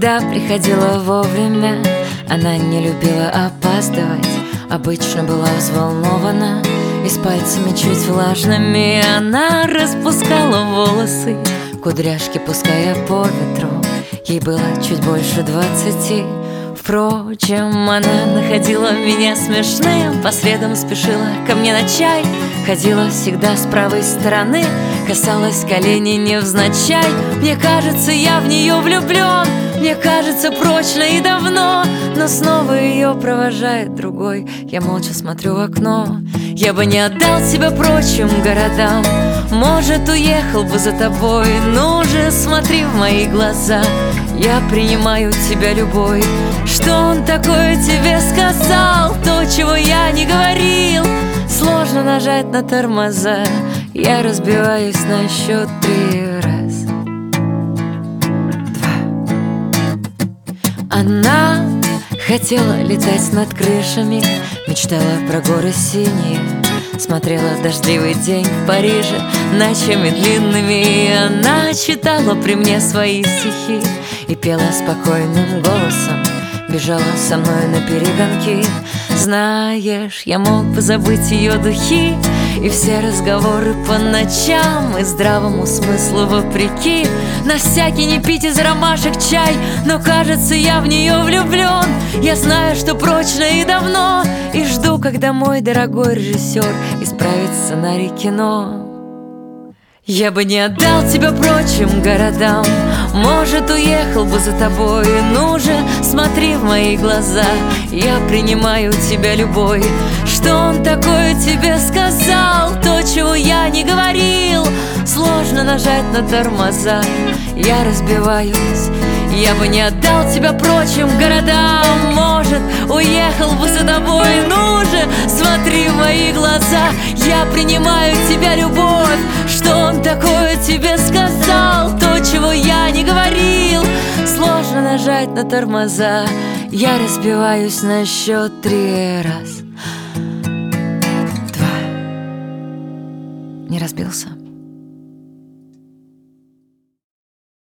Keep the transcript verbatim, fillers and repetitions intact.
всегда приходила вовремя. Она не любила опаздывать, обычно была взволнована, и с пальцами чуть влажными она распускала волосы, кудряшки пуская по ветру. Ей было чуть больше двадцати. Впрочем, она находила меня смешным, по следам спешила ко мне на чай, ходила всегда с правой стороны, касалась коленей невзначай. Мне кажется, я в нее влюблен, мне кажется, прочно и давно, но снова ее провожает другой. Я молча смотрю в окно. Я бы не отдал тебя прочим городам, может, уехал бы за тобой. Ну же, смотри в мои глаза, я принимаю тебя любой. Что он такое тебе сказал, то, чего я не говорил? Сложно нажать на тормоза, я разбиваюсь на счет три. Раз, два. Она хотела летать над крышами, мечтала про горы синие, смотрела дождливый день в Париже ночами длинными. И она читала при мне свои стихи и пела спокойным голосом, бежала со мной на перегонки. Знаешь, я мог бы забыть ее духи и все разговоры по ночам, и здравому смыслу вопреки на всякий не пить из ромашек чай. Но кажется, я в нее влюблен, я знаю, что прочно и давно, и жду, когда мой дорогой режиссер исправит сценарий кино. Я бы не отдал тебя прочим городам, может, уехал бы за тобой. Ну же, смотри в мои глаза, я принимаю тебя любой. Что он такое тебе сказал, то, чего я не говорил? Сложно нажать на тормоза, я разбиваюсь. Я бы не отдал тебя прочим городам, может, уехал бы за тобой. Ну же, смотри в мои глаза, я принимаю тебя любовь. Что он такое тебе сказал, то, чего я не говорил? Сложно нажать на тормоза, я разбиваюсь на счет три. Раз, два. Не разбился?